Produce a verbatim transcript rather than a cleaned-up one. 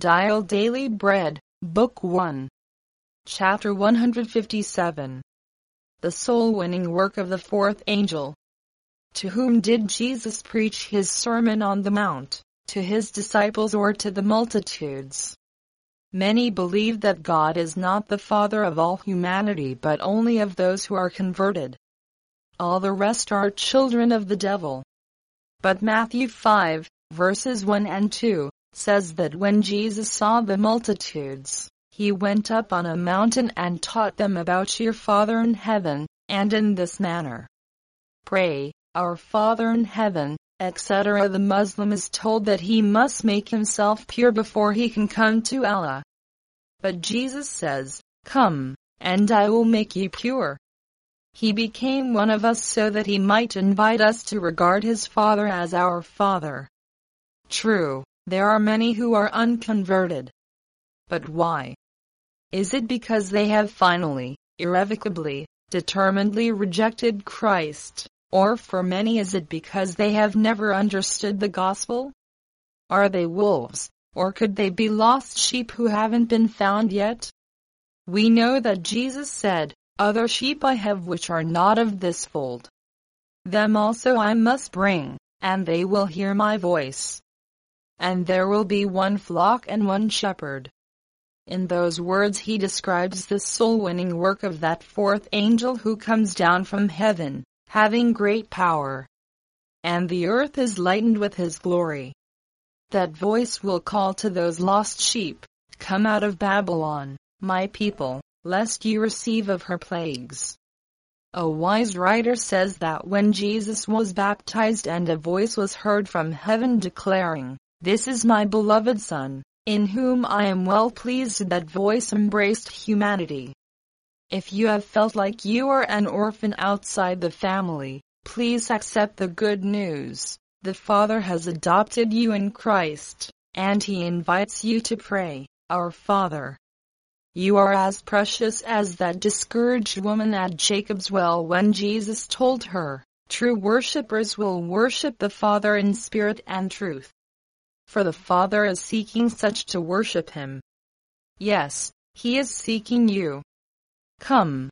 Dial Daily Bread, Book one. Chapter one hundred fifty-seven. The soul-winning work of the fourth angel. To whom did Jesus preach his Sermon on the Mount? To his disciples or to the multitudes? Many believe that God is not the Father of all humanity but only of those who are converted. All the rest are children of the devil. But Matthew five, verses one and two, says that when Jesus saw the multitudes, he went up on a mountain and taught them about your Father in heaven, and in this manner. Pray, our Father in heaven, et cetera. The Muslim is told that he must make himself pure before he can come to Allah. But Jesus says, "Come, and I will make you pure." He became one of us so that he might invite us to regard his Father as our Father. True, there are many who are unconverted. But why? Is it because they have finally, irrevocably, determinedly rejected Christ? Or for many is it because they have never understood the gospel? Are they wolves, or could they be lost sheep who haven't been found yet? We know that Jesus said, "Other sheep I have which are not of this fold. Them also I must bring, and they will hear my voice. And there will be one flock and one shepherd." In those words he describes the soul-winning work of that fourth angel who comes down from heaven, having great power. And the earth is lightened with his glory. That voice will call to those lost sheep, "Come out of Babylon, my people, lest you receive of her plagues." A wise writer says that when Jesus was baptized and a voice was heard from heaven declaring, "This is my beloved Son, in whom I am well pleased," that voice embraced humanity. If you have felt like you are an orphan outside the family, please accept the good news. The Father has adopted you in Christ, and he invites you to pray, "Our Father." You are as precious as that discouraged woman at Jacob's well when Jesus told her, "True worshippers will worship the Father in spirit and truth." For the Father is seeking such to worship him. Yes, he is seeking you. Come,